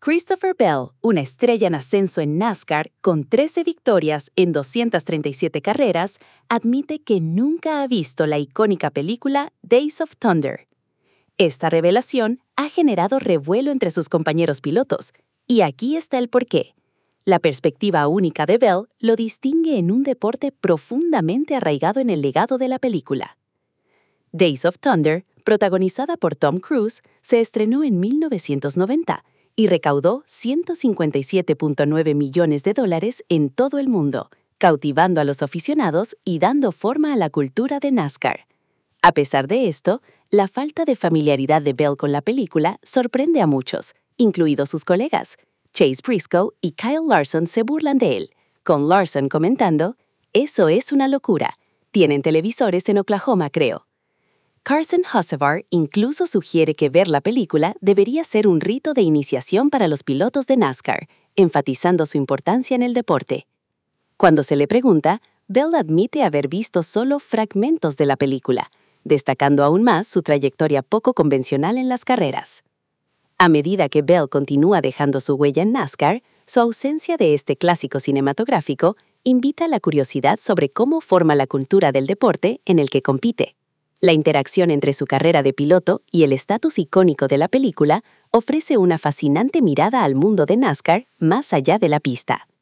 Christopher Bell, una estrella en ascenso en NASCAR con 13 victorias en 237 carreras, admite que nunca ha visto la icónica película Days of Thunder. Esta revelación ha generado revuelo entre sus compañeros pilotos, y aquí está el porqué. La perspectiva única de Bell lo distingue en un deporte profundamente arraigado en el legado de la película. Days of Thunder, protagonizada por Tom Cruise, se estrenó en 1990 y recaudó $157.9 millones en todo el mundo, cautivando a los aficionados y dando forma a la cultura de NASCAR. A pesar de esto, la falta de familiaridad de Bell con la película sorprende a muchos, incluidos sus colegas. Chase Briscoe y Kyle Larson se burlan de él, con Larson comentando: «Eso es una locura. Tienen televisores en Oklahoma, creo». Carson Hocevar incluso sugiere que ver la película debería ser un rito de iniciación para los pilotos de NASCAR, enfatizando su importancia en el deporte. Cuando se le pregunta, Bell admite haber visto solo fragmentos de la película, destacando aún más su trayectoria poco convencional en las carreras. A medida que Bell continúa dejando su huella en NASCAR, su ausencia de este clásico cinematográfico invita a la curiosidad sobre cómo forma la cultura del deporte en el que compite. La interacción entre su carrera de piloto y el estatus icónico de la película ofrece una fascinante mirada al mundo de NASCAR más allá de la pista.